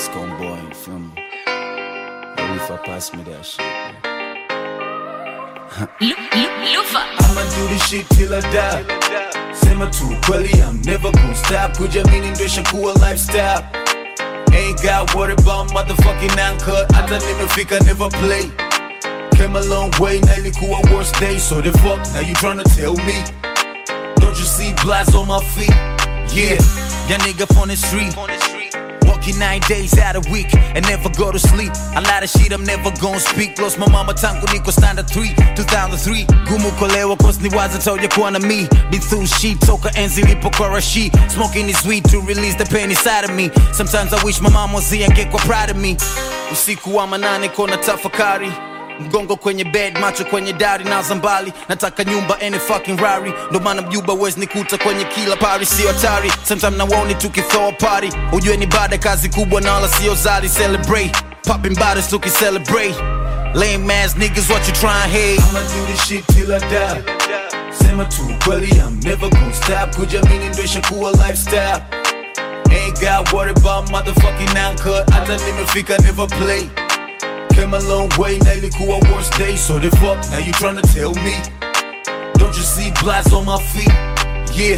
Scumboy, you feel me? Maybe if I pass me that shit, Lufa. I'ma do this shit till I die. Sema tu kweli, I'm never gonna stop. Kujamini ndo ishakuwa lifestyle. Ain't got worried about motherfucking uncut. Hata nimefika never play. Came a long way, na ilikuwa worst day. So the fuck, now you tryna tell me? Don't you see bloods on my feet? Yeah, young nigga from the street. Working 9 days out a week and never go to sleep. A lot of shit I'm never gonna speak. Lost my mama tangu niko standard 3 2003. Gumu kolewa cause ni waza told ya kuwa na me. Been through shit toka enzi lipo kwa rashi. Smoking is weed to release the pain inside of me. Sometimes I wish my mom was here and get kwa proud of me. Usiku wa manane kona tafakari. Mgongo kwenye bed, macho kwenye dari na zambali. Nataka nyumba any fucking Rari. Ndo maana mjuba wezi nikuta kwenye kila pari. Sio hatari, sometimes na woni tukithrow party. Ujue ni bada kazi kubwa na wala sio zali. Celebrate, popping bottles tukicelebrate. Lame ass niggas what you trying hate. I'ma do this shit till I die. Sema tu kweli, I'm never gonna stop. Kujamini ndo ishakuwa lifestyle. Ain't got worried about motherfucking uncut. Hata nimefika never play. Came a long way, na ilikuwa worst day. So the fuck, now you tryna tell me? Don't you see bloods on my feet? Yeah.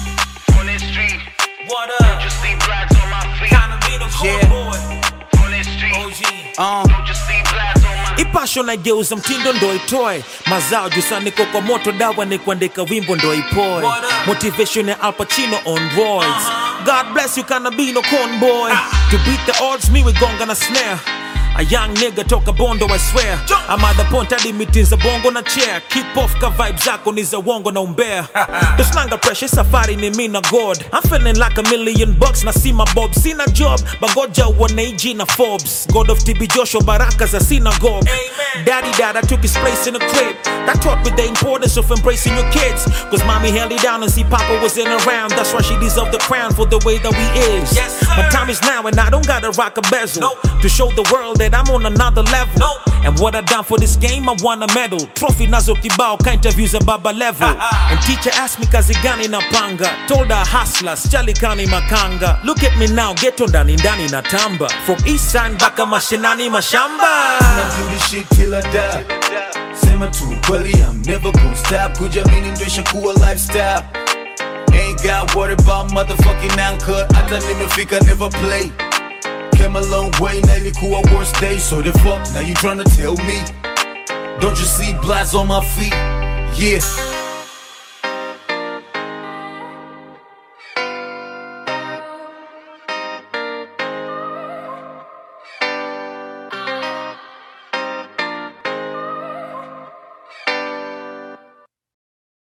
On this street, What don't up? you see bloods on my feet? Kinda be the cool Yeah. boy. On this street, OG. don't you see bloods on my feet? Ipasho na geuza mtindo ndo itoe mazao jusa niko kwa moto dawa ni kuandika wimbo ndo ipoe What up? motivation ya Al Pacino on roids. God bless you kinda be no con boy. To beat the odds me we gonga na snare. A young nigga toka bondo I swear. I'm at the point hadi meetings za bongo na chair. Keep off ka vibes zako ni za wongo na umbea. Doslanga pressure safari ni mi na God. I'm feeling like $1,000,000 na see my bob. Sina job bagoja wana AG na Forbes. God of TB Joshua baraka za synagogue. Amen. Daddy dad took his place in the crib. That taught me the importance of embracing your kids. Cause mommy held it down and see papa wasn't around. That's why she deserved the crown for the way that we is. Yes, sir. My time is now and I don't gotta rock a bezel. Nope. To show the world that I'm on another level. Nope. And what I done for this game, I won a medal. Trophy nazo kibao, ka interviews at baba level. And teacher asked me kazi gani na panga. Told her hustlers, chali kani makanga. Look at me now, ghetto ndani ndani na tamba. From east side baka mashinani mashamba. I'ma do this shit till I die. Sema tu kweli, I'm never gonna stop. Kujamini ndo ishakuwa lifestyle. Ain't got worried about motherfucking uncut. Hata nimefika never play. Came a long way, na ilikuwa worst day. So the fuck, now you tryna tell me? Don't you see bloods on my feet? Yeah.